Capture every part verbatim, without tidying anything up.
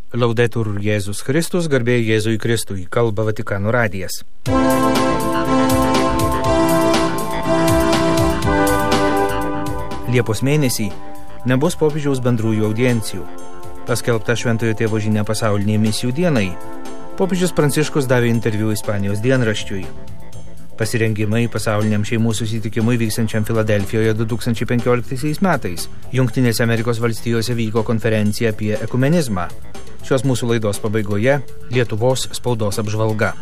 Laudetur Jėzus Kristus, garbė Jėzui Kristui, kalba Vatikano radijas. Liepos mėnesį nebus popiežiaus bendrųjų audiencijų. Paskelbta Šventojo Tėvo žinia pasauliniai misijų dienai. Popiežius Pranciškus davė interviu Ispanijos dienraščiui. Pasirengimai pasauliniam šeimų susitikimui vyksiančiam Filadelfijoje du tūkstančiai penkioliktaisiais metais. Jungtinėse Amerikos valstijose vyko konferencija apie ekumenizmą. Šios mūsų laidos pabaigoje Lietuvos spaudos apžvalga.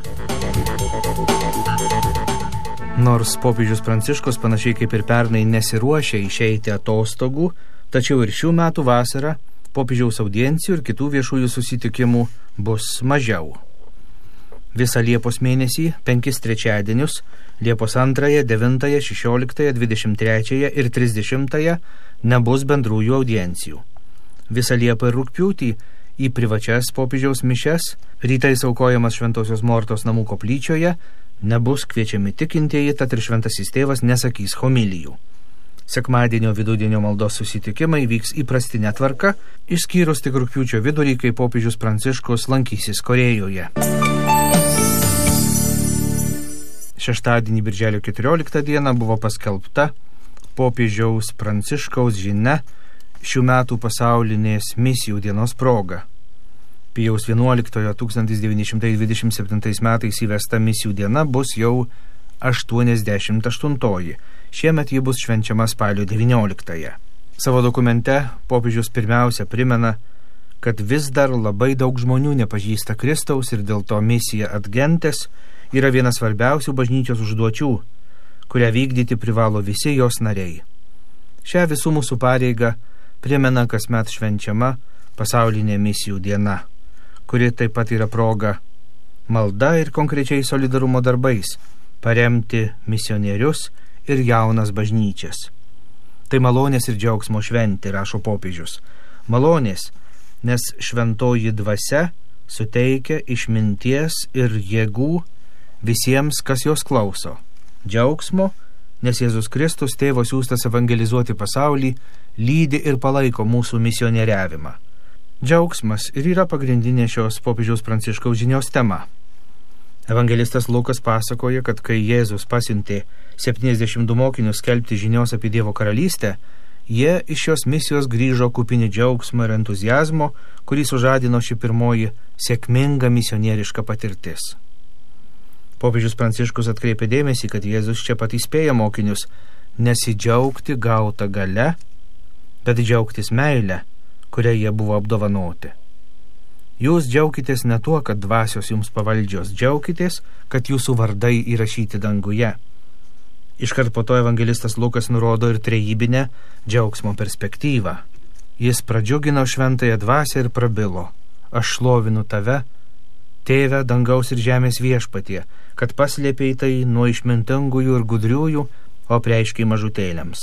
Nors popiežius Pranciškus panašiai kaip ir pernai nesiruošia išeiti atostogų, tačiau ir šių metų vasarą popiežiaus audiencijų ir kitų viešųjų susitikimų bus mažiau. Visą Liepos mėnesį, penkis trečiadienius, Liepos antrąją, devintąją, šešioliktąją, dvidešimt trečiąją ir trisdešimtąją nebus bendrųjų audiencijų. Visą Liepą ir rugpjūtį į privačias popiežiaus mišias, rytais aukojamas Šventosios Mortos namų koplyčioje, nebus kviečiami tikintieji, tad ir Šventasis Tėvas nesakys homilijų. Sekmadienio vidudienio maldos susitikimai vyks įprastinė tvarka, išskyrus tik rugpjūčio vidurį, kai popiežius Pranciškus lankysis Korėjoje. Šeštadienį birželio keturioliktą dieną buvo paskelbta popiežiaus Pranciškaus žinia šių metų pasaulinės misijų dienos proga. Pijaus vienuoliktojo tūkstantis devyni šimtai dvidešimt septintais metais įvesta misijų diena bus jau aštuoniasdešimt aštuntoji. Šiemet ji bus švenčiama spalio devynioliktąją. Savo dokumente popiežius pirmiausia primena, kad vis dar labai daug žmonių nepažįsta Kristaus ir dėl to misija ad gentes yra vienas svarbiausių bažnyčios užduočių, kurią vykdyti privalo visi jos nariai. Šią visų mūsų pareigą primena kasmet švenčiama pasaulinė misijų diena, kuri taip pat yra proga malda ir konkrečiai solidarumo darbais paremti misionierius ir jaunas bažnyčias. Tai malonės ir džiaugsmo šventė, rašo popiežius. Malonės, nes šventoji dvasia suteikia išminties ir jėgų visiems, kas jos klauso. Džiaugsmo, nes Jėzus Kristus, Tėvo siųstas evangelizuoti pasaulį, lydi ir palaiko mūsų misionieriavimą. Džiaugsmas ir yra pagrindinė šios popiežiaus Pranciškaus žinios tema. Evangelistas Lukas pasakoja, kad kai Jėzus pasiuntė septyniasdešimt du mokinius skelbti žinios apie Dievo karalystę, jie iš šios misijos grįžo kupini džiaugsmo ir entuziazmo, kurį sužadino ši pirmoji sėkminga misionieriška patirtis. Popiežius Pranciškus atkreipė dėmesį, kad Jėzus čia pat įspėja mokinius nesidžiaugti gautą gale, bet džiaugtis meilę, kuria jie buvo apdovanoti. Jūs džiaukitės ne tuo, kad dvasios jums pavaldžios, džiaukitės, kad jūsų vardai įrašyti danguje. Iškart po to evangelistas Lukas nurodo ir trejybinę džiaugsmo perspektyvą. Jis pradžiugino šventąją dvasią ir prabilo: aš šlovinu tave, Tėve, dangaus ir žemės viešpatie, kad paslėpei tai nuo išmintingųjų ir gudriųjų, o preiškiai mažutėliams.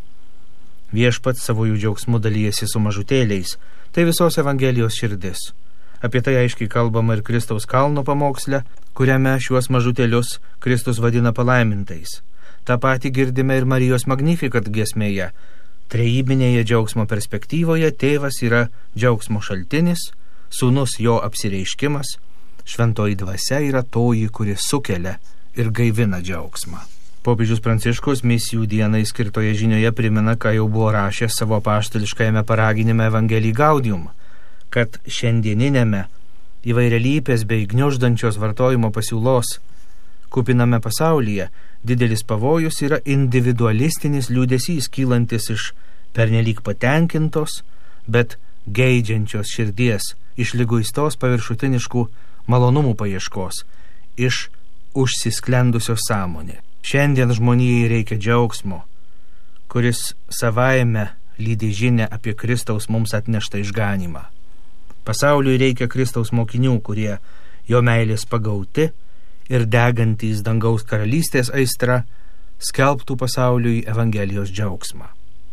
Viešpats savųjų džiaugsmų dalyjasi su mažutėliais, tai visos Evangelijos širdis. Apie tai aiškiai kalbama ir Kristaus kalno pamoksle, kuriame šiuos mažutėlius Kristus vadina palaimintais. Ta pati girdime ir Marijos Magnificat giesmėje. Trejybinėje džiaugsmo perspektyvoje Tėvas yra džiaugsmo šaltinis, Sūnus jo apsireiškimas, Šventoji dvasia yra toji, kuri sukelia ir gaivina džiaugsmą. Popiežius Pranciškus misijų dienai skirtoje žinioje primena, ką jau buvo rašęs savo apaštališkajame paraginime Evangelii Gaudium, kad šiandieninėme įvairialypės bei gniuždančios vartojimo pasiūlos kupiname pasaulyje didelis pavojus yra individualistinis liūdesys, kylantis iš pernelyg patenkintos, bet geidžiančios širdies, iš liguistos paviršutiniškų malonumų paieškos, iš užsisklendusios sąmonė. Šiandien žmonijai reikia džiaugsmo, kuris savaime lydi žinią apie Kristaus mums atneštą išganymą. Pasauliui reikia Kristaus mokinių, kurie jo meilės pagauti ir degantys dangaus karalystės aistra skelbtų pasauliui Evangelijos džiaugsmą.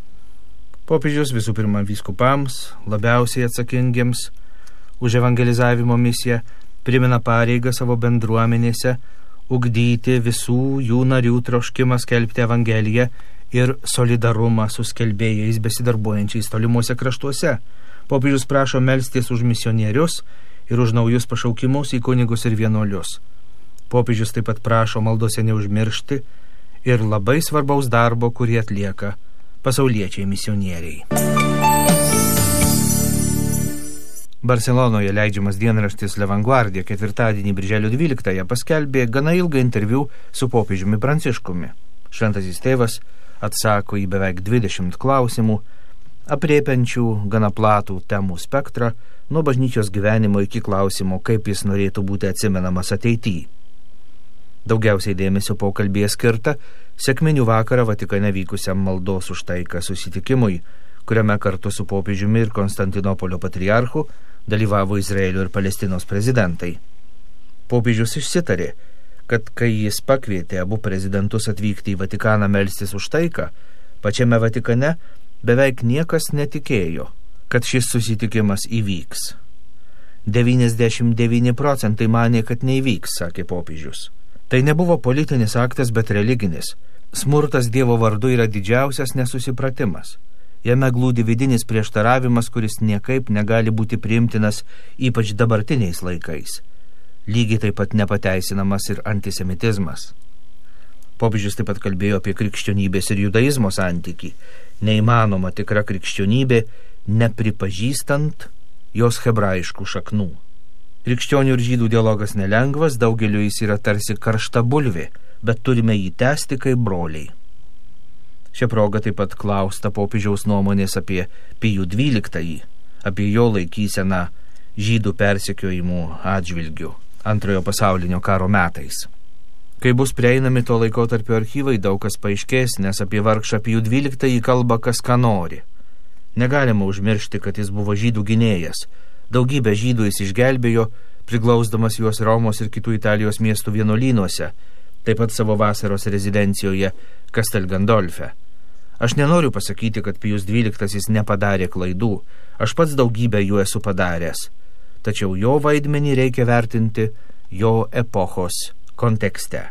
Popiežius visų pirma vyskupams, labiausiai atsakingiems už evangelizavimo misiją, primena pareigą savo bendruomenėse ugdyti visų jų narių troškimą skelbti Evangeliją ir solidarumą su skelbėjais besidarbuojančiais tolimuose kraštuose. Popiežius prašo melstis už misionierius ir už naujus pašaukimus į kunigus ir vienuolius. Popiežius taip pat prašo maldose neužmiršti ir labai svarbaus darbo, kurį atlieka pasauliečiai misionieriai. Barcelonoje leidžiamas dienraštis La Vanguardia ketvirtadienį birželio dvyliktąją paskelbė gana ilgą interviu su popiežiumi Pranciškumi. Šventasis tėvas atsako į beveik dvidešimt klausimų, aprėpiančių gana platų temų spektrą, nuo bažnyčios gyvenimo iki klausimo, kaip jis norėtų būti atsimenamas ateityje. Daugiausiai dėmesio pokalbėje skirta sekminių vakarą Vatikane vykusiam maldos už taiką susitikimui, kuriame kartu su popiežiumi ir Konstantinopolio patriarchu dalyvavo Izraelio ir Palestinos prezidentai. Popiežius išsitarė, kad kai jis pakvietė abu prezidentus atvykti į Vatikaną melstis už taiką, pačiame Vatikane beveik niekas netikėjo, kad šis susitikimas įvyks. devyniasdešimt devyni procentai manė, kad neįvyks, sakė popiežius. Tai nebuvo politinis aktas, bet religinis. Smurtas Dievo vardu yra didžiausias nesusipratimas. Jame glūdi vidinis prieštaravimas, kuris niekaip negali būti priimtinas, ypač dabartiniais laikais. Lygiai taip pat nepateisinamas ir antisemitizmas. Popiežius taip pat kalbėjo apie krikščionybės ir judaizmo santykį. Neįmanoma tikra krikščionybė, nepripažįstant jos hebrajiškų šaknų. Krikščionių ir žydų dialogas nelengvas, daugeliu jis yra tarsi karšta bulvė, bet turime jį tęsti kaip broliai. Šią progą taip pat klausta popiežiaus nuomonės apie Pijų dvyliktąjį, apie jo laikyseną žydų persekiojimų atžvilgių antrojo pasaulinio karo metais. Kai bus prieinami to laikotarpio archyvai, daug kas paaiškės, nes apie vargšą Pijų dvyliktąjį kalba kas ką nori. Negalima užmiršti, kad jis buvo žydų gynėjas. Daugybę žydų jis išgelbėjo, priglausdamas juos Romos ir kitų Italijos miestų vienuolynuose, taip pat savo vasaros rezidencijoje Castel Gandolfe. Aš nenoriu pasakyti, kad Pijus dvyliktasis nepadarė klaidų, aš pats daugybę jų esu padaręs, tačiau jo vaidmenį reikia vertinti jo epochos kontekste.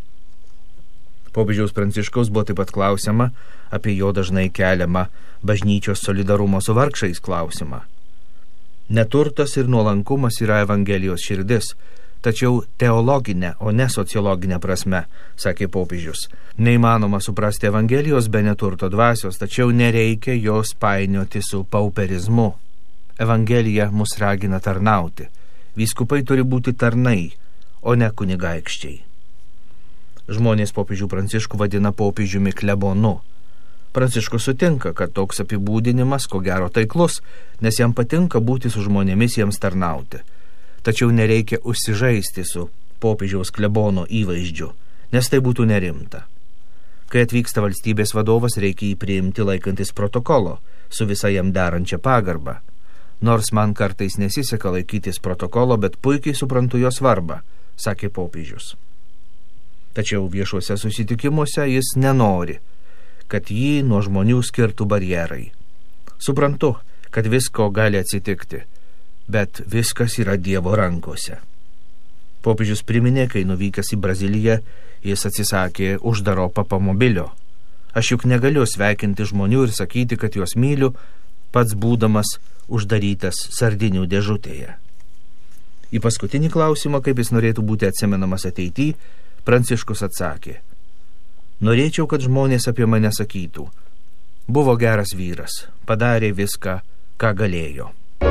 Popiežiaus Pranciškaus buvo taip pat klausiama apie jo dažnai keliamą bažnyčios solidarumo su vargšais klausimą. Neturtas ir nuolankumas yra Evangelijos širdis, tačiau teologinė, o ne sociologinė prasme, sakė popiežius. Neįmanoma suprasti Evangelijos be neturto dvasios, tačiau nereikia jos painioti su pauperizmu. Evangelija mus ragina tarnauti. Vyskupai turi būti tarnai, o ne kunigaikščiai. Žmonės popiežių Pranciškų vadina popiežiumi klebonu. Pranciškus sutinka, kad toks apibūdinimas ko gero taiklus, nes jam patinka būti su žmonėmis, jiems tarnauti. Tačiau nereikia užsižaisti su popiežiaus klebono įvaizdžiu, nes tai būtų nerimta. Kai atvyksta valstybės vadovas, reikia jį priimti laikantis protokolo, su visa jam derančia pagarba. Nors man kartais nesiseka laikytis protokolo, bet puikiai suprantu jo svarbą, sakė popiežius. Tačiau viešuose susitikimuose jis nenori, kad jį nuo žmonių skirtų barjerai. Suprantu, kad visko gali atsitikti, bet viskas yra Dievo rankose. Popiežius priminė, kai nuvykęs į Braziliją, jis atsisakė uždaro papamobilio. Aš juk negaliu sveikinti žmonių ir sakyti, kad juos myliu, pats būdamas uždarytas sardinių dėžutėje. Į paskutinį klausimą, kaip jis norėtų būti atsimenamas ateityje, Pranciškus atsakė: norėčiau, kad žmonės apie mane sakytų: buvo geras vyras, padarė viską, ką galėjo.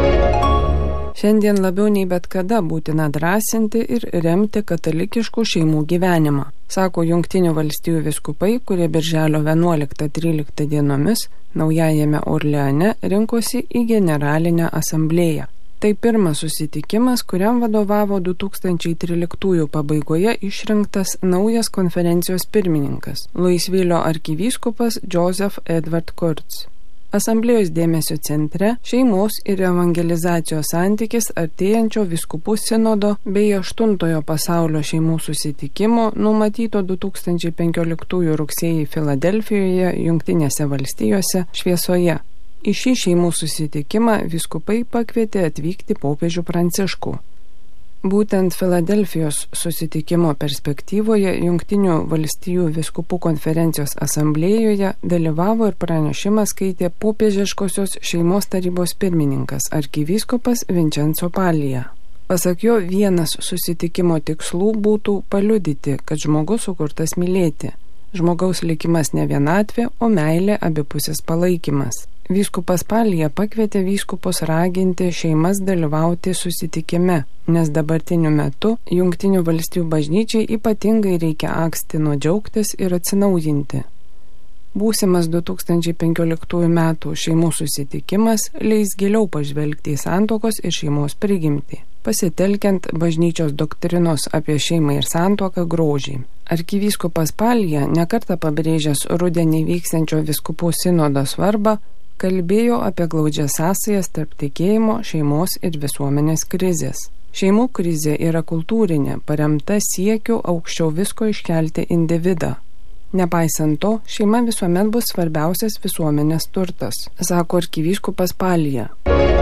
Šiandien labiau nei bet kada būtina drąsinti ir remti katalikiškų šeimų gyvenimą, sako Jungtinių valstijų vyskupai, kurie birželio vienuoliktą tryliktą dienomis Naujajame Orleane rinkosi į generalinę asamblėją. Tai pirmas susitikimas, kuriam vadovavo du tūkstančiai tryliktųjų pabaigoje išrinktas naujas konferencijos pirmininkas, Luisvilio arkivyskupas Joseph Edward Kurtz. Asamblėjos dėmesio centre šeimos ir evangelizacijos santykis artėjančio vyskupų sinodo bei aštuntojo pasaulio šeimų susitikimo numatyto du tūkstančiai penkioliktųjų rugsėjį Filadelfijoje, Jungtinėse valstijose šviesoje. Į šį šeimų susitikimą vyskupai pakvietė atvykti popiežių Pranciškų. Būtent Filadelfijos susitikimo perspektyvoje Jungtinių valstijų vyskupų konferencijos asamblėjoje dalyvavo ir pranešimą skaitė popiežiškosios šeimos tarybos pirmininkas arkivyskupas Vincenzo Paglia. Pasak jo, vienas susitikimo tikslų būtų paliudyti, kad žmogus sukurtas mylėti. Žmogaus likimas ne vienatvė, o meilė abipusis palaikymas. Vyskupas Paglia pakvietė vyskupus raginti šeimas dalyvauti susitikime, nes dabartiniu metu Jungtinių valstijų bažnyčiai ypatingai reikia akstino džiaugtis ir atsinaujinti. Būsimas du tūkstančiai penkioliktųjų metų šeimų susitikimas leis giliau pažvelgti į santuokos ir šeimos prigimtį, pasitelkiant bažnyčios doktrinos apie šeimą ir santuoką grožį. Arkivyskupas Paglia, nekartą pabrėžęs rudenį vyksiančio vyskupų sinodo svarbą, kalbėjo apie glaudžias sąsajas tarp tikėjimo, šeimos ir visuomenės krizės. Šeimų krizė yra kultūrinė, paremta siekiu aukščiau visko iškelti individą. Nepaisant to, šeima visuomet bus svarbiausias visuomenės turtas, sako arkivyskupas Paglia.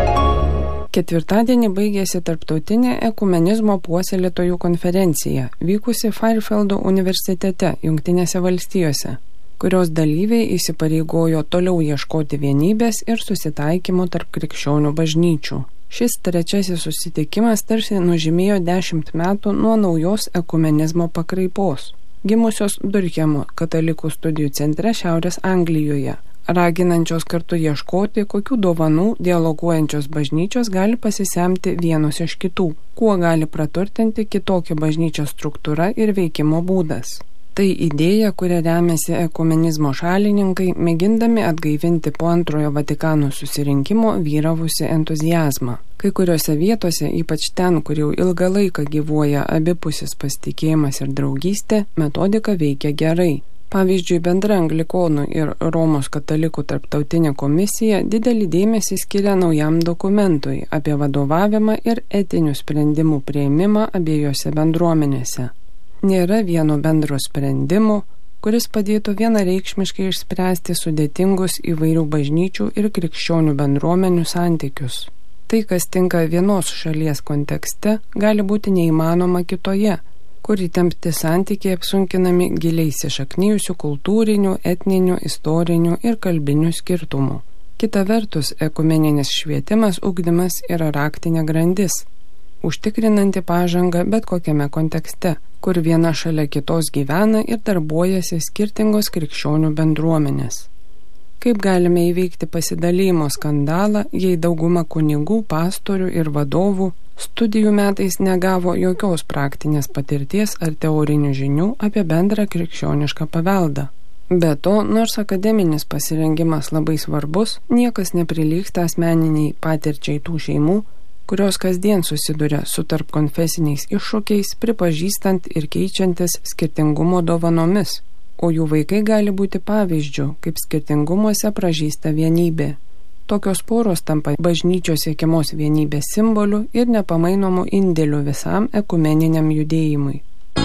Ketvirtadienį baigėsi tarptautinė ekumenizmo puoselėtojų konferencija, vykusi Fairfieldo universitete, Jungtinėse valstijose, kurios dalyviai įsipareigojo toliau ieškoti vienybės ir susitaikymo tarp krikščionių bažnyčių. Šis trečiasis susitikimas tarsi nužymėjo dešimt metų nuo naujos ekumenizmo pakraipos, gimusios Durhemo katalikų studijų centre Šiaurės Anglijoje, raginančios kartu ieškoti, kokių dovanų dialoguojančios bažnyčios gali pasisemti vienos iš kitų, kuo gali praturtinti kitokią bažnyčios struktūrą ir veikimo būdas. Tai idėja, kuria remiasi ekumenizmo šalininkai, mėgindami atgaivinti po antrojo Vatikano susirinkimo vyravusi entuziazmą. Kai kuriuose vietose, ypač ten, kur jau ilgą laiką gyvuoja abipusis pasitikėjimas ir draugystė, metodika veikia gerai. Pavyzdžiui, bendra Anglikonų ir Romos katalikų tarptautinė komisija didelį dėmesį skiria naujam dokumentui apie vadovavimą ir etinių sprendimų priėmimą abiejose bendruomenėse. Nėra vieno bendro sprendimo, kuris padėtų vienareikšmiškai išspręsti sudėtingus įvairių bažnyčių ir krikščionių bendruomenių santykius. Tai, kas tinka vienos šalies kontekste, gali būti neįmanoma kitoje, kur įtempti santykiai apsunkinami giliai įsišaknijusių kultūrinių, etninių, istorinių ir kalbinių skirtumų. Kita vertus, ekumeninis švietimas, ugdymas yra raktinė grandis, užtikrinanti pažangą bet kokiame kontekste, kur viena šalia kitos gyvena ir darbuojasi skirtingos krikščionių bendruomenės. Kaip galime įveikti pasidalymo skandalą, jei dauguma kunigų, pastorių ir vadovų studijų metais negavo jokios praktinės patirties ar teorinių žinių apie bendrą krikščionišką paveldą? Be to, nors akademinis pasirengimas labai svarbus, niekas neprilygsta asmeniniai patirčiai tų šeimų, kurios kasdien susiduria su tarpkonfesiniais iššūkiais, pripažįstant ir keičiantis skirtingumo dovanomis, o jų vaikai gali būti pavyzdžių, kaip skirtingumuose pražysta vienybė. Tokios poros tampa bažnyčios siekiamos vienybės simboliu ir nepamainomu indėliu visam ekumeniniam judėjimui.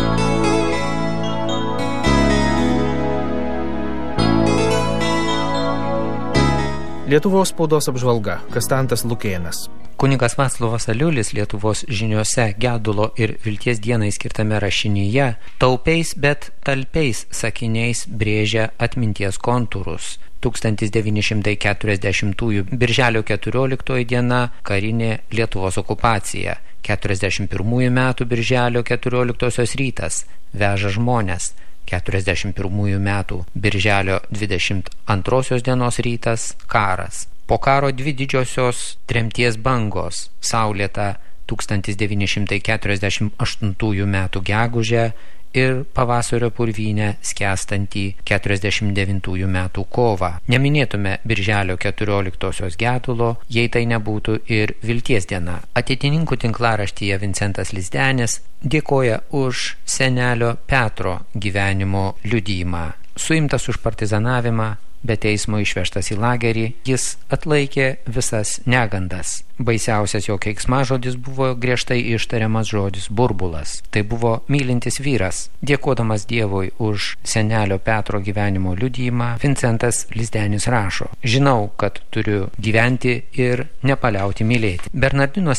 Lietuvos spaudos apžvalga. Kastantas Lukėnas. Kunigas Vaclovas Aliulis Lietuvos žiniose gedulo ir vilties dienai skirtame rašinyje taupiais, bet talpiais sakiniais brėžia atminties kontūrus. tūkstantis devyni šimtai keturiasdešimtųjų birželio keturioliktoji diena karinė Lietuvos okupacija. keturiasdešimt pirmųjų metų birželio keturioliktosios rytas veža žmones. keturiasdešimt pirmųjų metų birželio dvidešimt antrosios dienos rytas karas. Po karo dvi didžiosios tremties bangos, saulėta tūkstantis devyni šimtai keturiasdešimt aštuntųjų metų gegužę ir pavasario purvynę skęstantį keturiasdešimt devintųjų metų kovą. Neminėtume birželio keturioliktosios gedulo, jei tai nebūtų ir vilties diena. Ateitininkų tinklaraštyje Vincentas Lizdenis dėkoja už senelio Petro gyvenimo liudijimą. Suimtas už partizanavimą, be teismo išvežtas į lagerį, jis atlaikė visas negandas. Baisiausias jo keiksmažodis buvo griežtai ištariamas žodis burbulas. Tai buvo mylintis vyras. Dėkodamas Dievui už senelio Petro gyvenimo liudijimą, Vincentas Lizdenis rašo: žinau, kad turiu gyventi ir nepaliauti mylėti. Bernardinuose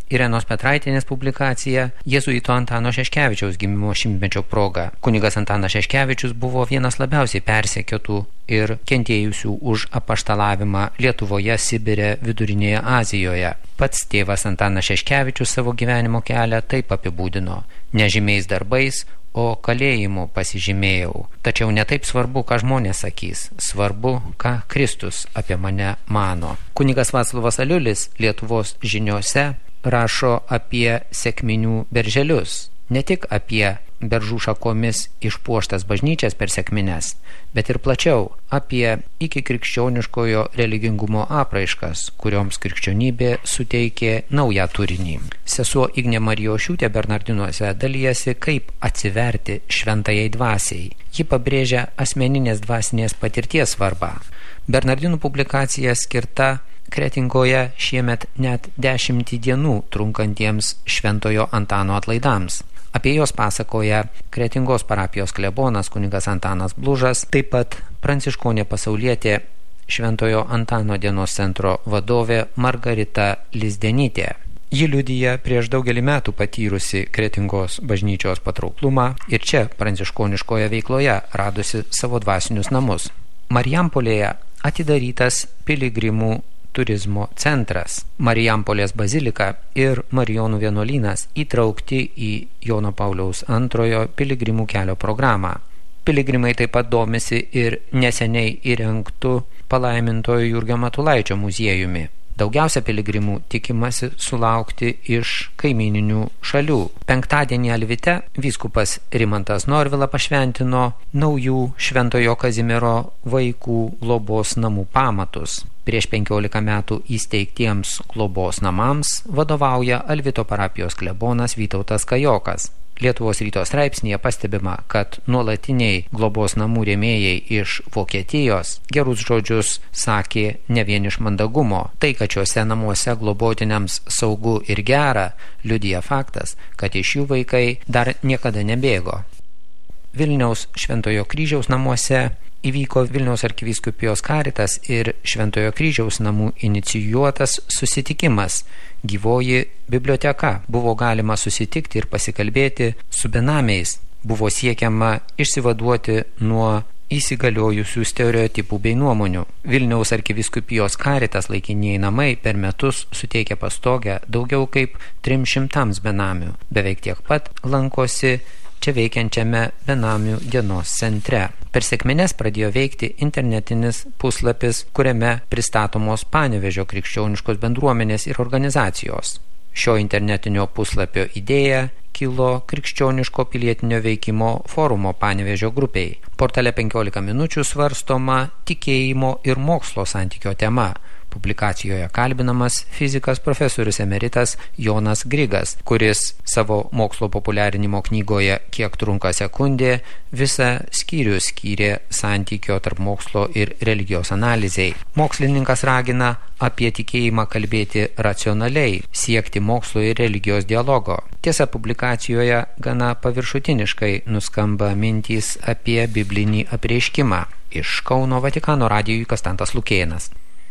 Irenos Petraitienės publikacija jėzuito Antano Šeškevičiaus gimimo šimtmečio proga. Kunigas Antanas Šeškevičius buvo vienas labiausiai persekiotų ir kentėjusių už apaštalavimą Lietuvoje, Sibire, Vidurinėje Azijoje. Pats tėvas Antanas Šeškevičius savo gyvenimo kelią taip apibūdino: nežymiais darbais, o kalėjimu pasižymėjau. Tačiau netaip svarbu, ką žmonės sakys, svarbu, ką Kristus apie mane mano. Kunigas Vaclovas Aliulis Lietuvos žiniose rašo apie sekminių berželius. Ne tik apie beržų šakomis išpuoštas bažnyčias per sekmines, bet ir plačiau apie iki krikščioniškojo religingumo apraiškas, kurioms krikščionybė suteikė naują turinį. Sesuo Ignė Marijošiūtė Bernardinuose dalyjasi, kaip atsiverti šventajai dvasiai. Ji pabrėžia asmeninės dvasinės patirties svarbą. Bernardinų publikacija skirta Kretingoje šiemet net dešimtį dienų trunkantiems Šventojo Antano atlaidams. Apie jos pasakoja Kretingos parapijos klebonas kunigas Antanas Blužas, taip pat pranciškonė pasaulietė Šventojo Antano dienos centro vadovė Margarita Lizdenytė. Ji liudija prieš daugelį metų patyrusi Kretingos bažnyčios patrauklumą ir čia pranciškoniškoje veikloje radusi savo dvasinius namus. Marijampolėje atidarytas piligrimų turizmo centras. Marijampolės bazilika ir Marijonų vienuolynas įtraukti į Jono Pauliaus antrojo piligrimų kelio programą. Piligrimai taip pat domisi ir neseniai įrengtų palaimintojo Jurgio Matulaičio muziejumi. Daugiausia piligrimų tikimasi sulaukti iš kaimyninių šalių. Penktadienį Alvite vyskupas Rimantas Norvila pašventino naujų Šventojo Kazimiero vaikų globos namų pamatus. Prieš penkiolika metų įsteigtiems globos namams vadovauja Alvito parapijos klebonas Vytautas Kajokas. Lietuvos ryto straipsnėje pastebima, kad nuolatiniai globos namų rėmėjai iš Vokietijos gerus žodžius sakė ne vien iš mandagumo. Tai, kad šiuose namuose globotiniams saugu ir gera, liudija faktas, kad iš jų vaikai dar niekada nebėgo. Vilniaus Šventojo Kryžiaus namuose įvyko Vilniaus arkivyskupijos Karitas ir Šventojo Kryžiaus namų inicijuotas susitikimas Gyvoji biblioteka. Buvo galima susitikti ir pasikalbėti su benamiais. Buvo siekiama išsivaduoti nuo įsigaliojusių stereotipų bei nuomonių. Vilniaus arkivyskupijos Karitas laikinieji namai per metus suteikia pastogę daugiau kaip trim šimtams benamių. Beveik tiek pat lankosi čia veikiančiame benamių dienos centre. Per sekmines pradėjo veikti internetinis puslapis, kuriame pristatomos Panevėžio krikščioniškos bendruomenės ir organizacijos. Šio internetinio puslapio idėja kilo krikščioniško pilietinio veikimo forumo Panevėžio grupiai. Portale penkiolika minučių svarstoma tikėjimo ir mokslo santykio tema. Publikacijoje kalbinamas fizikas profesorius emeritas Jonas Grigas, kuris savo mokslo populiarinimo knygoje Kiek trunka sekundė visą skyrių skyrė santykio tarp mokslo ir religijos analizei. Mokslininkas ragina apie tikėjimą kalbėti racionaliai, siekti mokslo ir religijos dialogo. Tiesa, publikacijoje gana paviršutiniškai nuskamba mintys apie biblinį apreiškimą. Iš Kauno Vatikano radijui Kastantas Lukėnas.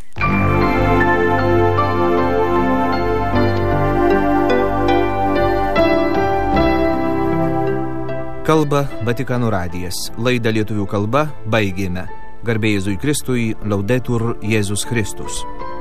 Kalba Vatikano radijas. Laidą lietuvių kalba baigėme. Garbė Jėzui Kristui, Laudetur Jėzus Kristus.